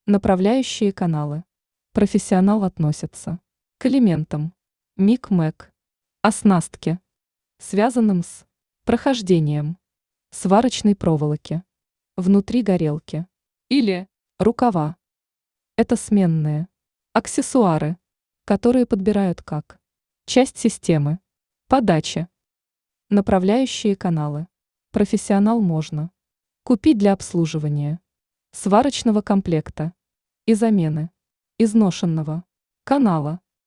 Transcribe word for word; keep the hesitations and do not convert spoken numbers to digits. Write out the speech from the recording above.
Направляющие каналы. Профессионал относится к элементам мик-мэк, оснастки, связанным с прохождением сварочной проволоки внутри горелки или рукава. Это сменные аксессуары, которые подбирают как часть системы подачи. Направляющие каналы. Профессионал можно купить для обслуживания сварочного комплекта и замены изношенного канала.